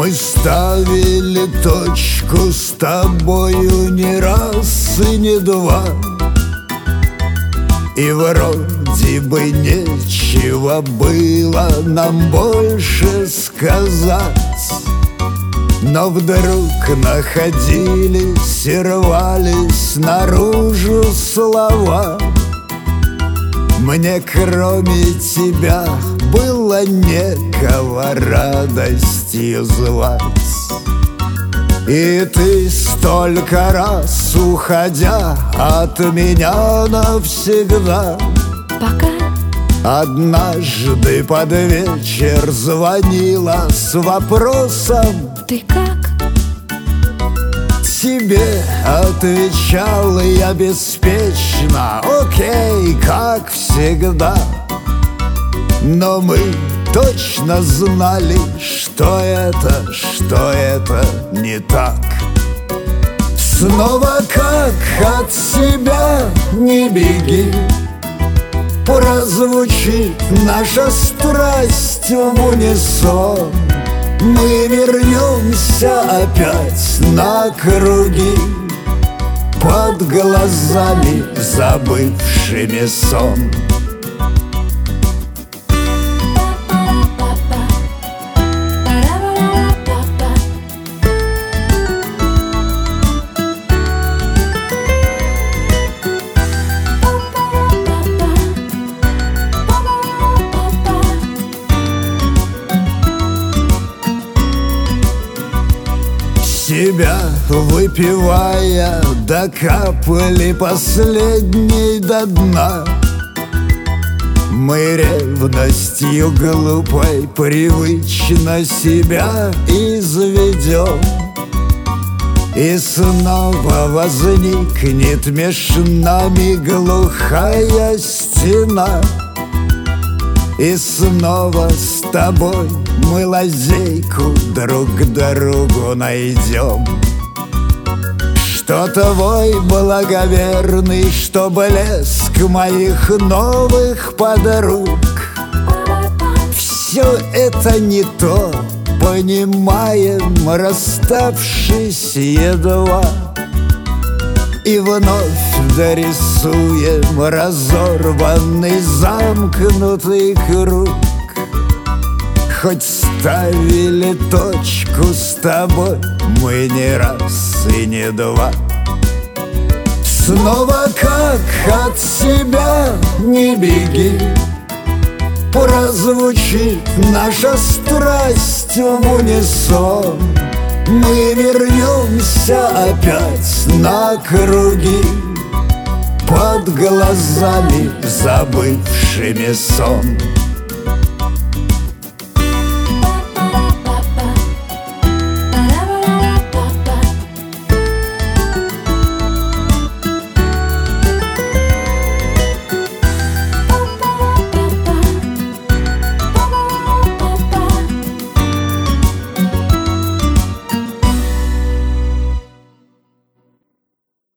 Мы ставили точку с тобою не раз и не два, и вроде бы нечего было нам больше сказать. Но вдруг находились и рвались наружу слова. Мне кроме тебя было некого радостью звать. И ты столько раз, уходя от меня навсегда, пока однажды под вечер звонила с вопросом: ты как? Тебе отвечал я беспечно: окей, как всегда. Но мы точно знали, что это не так. Снова как от себя не беги, прозвучит наша страсть в унисон. Мы вернемся опять на круги, под глазами забывшими сон. Себя выпивая до капли последней до дна, мы ревностью глупой привычно себя изведем. И снова возникнет меж нами глухая стена, и снова с тобой мы лазейку друг к другу найдем. Что твой благоверный, что блеск моих новых подруг, все это не то, понимаем, расставшись едва. И вновь дорисуем разорванный замкнутый круг. Хоть ставили точку с тобой мы не раз и не два. Снова как от себя не беги, прозвучит наша страсть в унисон. Мы вернемся опять на круги, под глазами забывшими сон.